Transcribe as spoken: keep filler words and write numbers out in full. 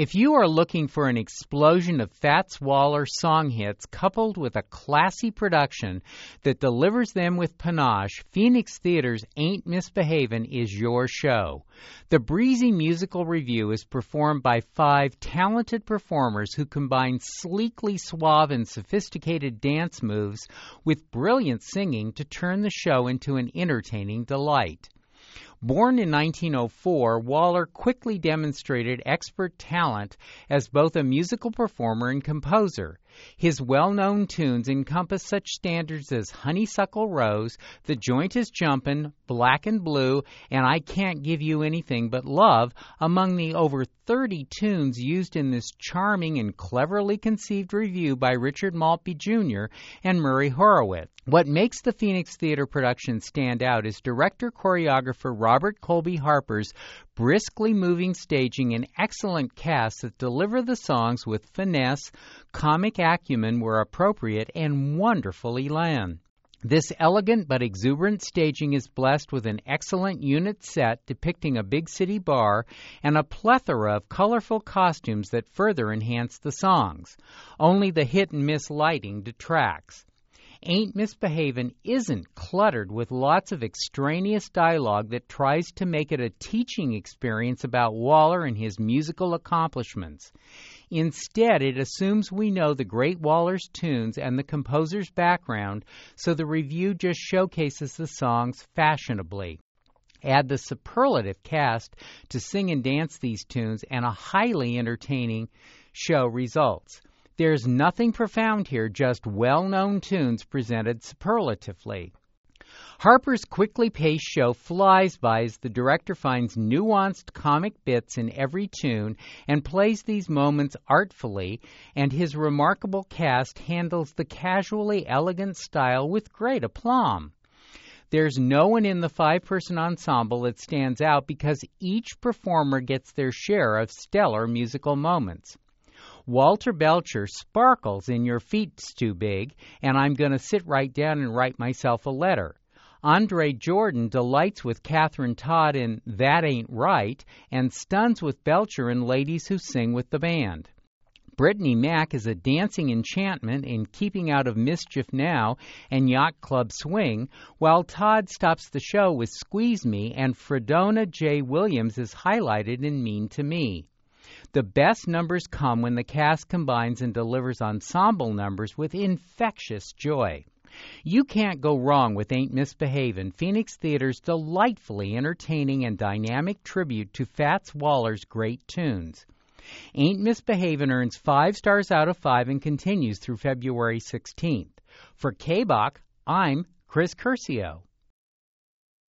If you are looking for an explosion of Fats Waller song hits coupled with a classy production that delivers them with panache, Phoenix Theater's Ain't Misbehavin' is your show. The breezy musical review is performed by five talented performers who combine sleekly suave and sophisticated dance moves with brilliant singing to turn the show into an entertaining delight. Born in nineteen oh four, Waller quickly demonstrated expert talent as both a musical performer and composer. His well-known tunes encompass such standards as Honeysuckle Rose, The Joint is Jumpin', Black and Blue, and I Can't Give You Anything But Love, among the over thirty tunes used in this charming and cleverly conceived review by Richard Maltby Junior and Murray Horowitz. What makes the Phoenix Theater production stand out is director-choreographer Robert Colby Harper's briskly moving staging and excellent cast that deliver the songs with finesse, comic acumen where appropriate, and wonderful elan. This elegant but exuberant staging is blessed with an excellent unit set depicting a big city bar and a plethora of colorful costumes that further enhance the songs. Only the hit-and-miss lighting detracts. Ain't Misbehavin' isn't cluttered with lots of extraneous dialogue that tries to make it a teaching experience about Waller and his musical accomplishments. Instead, it assumes we know the great Waller's tunes and the composer's background, so the review just showcases the songs fashionably. Add the superlative cast to sing and dance these tunes, and a highly entertaining show results. There's nothing profound here, just well-known tunes presented superlatively. Harper's quickly paced show flies by as the director finds nuanced comic bits in every tune and plays these moments artfully, and his remarkable cast handles the casually elegant style with great aplomb. There's no one in the five-person ensemble that stands out because each performer gets their share of stellar musical moments. Walter Belcher sparkles in Your Feet's Too Big, and I'm going to sit right down and write myself a letter. Andre Jordan delights with Catherine Todd in That Ain't Right, and stuns with Belcher in Ladies Who Sing with the Band. Brittany Mack is a dancing enchantment in Keeping Out of Mischief Now and Yacht Club Swing, while Todd stops the show with Squeeze Me, and Fredona J. Williams is highlighted in Mean to Me. The best numbers come when the cast combines and delivers ensemble numbers with infectious joy. You can't go wrong with Ain't Misbehavin', Phoenix Theater's delightfully entertaining and dynamic tribute to Fats Waller's great tunes. Ain't Misbehavin' earns five stars out of five and continues through February sixteenth. For K B O C, I'm Chris Curcio.